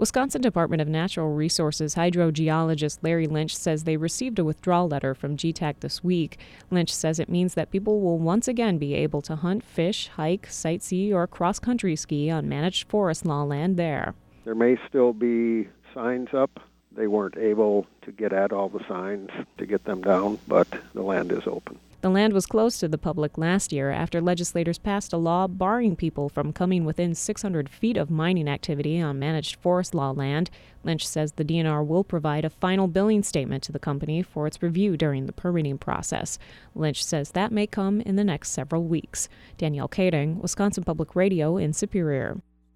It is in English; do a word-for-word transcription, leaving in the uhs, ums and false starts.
Wisconsin Department of Natural Resources hydrogeologist Larry Lynch says they received a withdrawal letter from G TAC this week. Lynch says it means that people will once again be able to hunt, fish, hike, sightsee, or cross-country ski on managed forest law land there. There may still be signs up. They weren't able to get at all the signs to get them down, but the land is open. The land was closed to the public last year after legislators passed a law barring people from coming within six hundred feet of mining activity on managed forest law land. Lynch says the D N R will provide a final billing statement to the company for its review during the permitting process. Lynch says that may come in the next several weeks. Danielle Kading, Wisconsin Public Radio in Superior.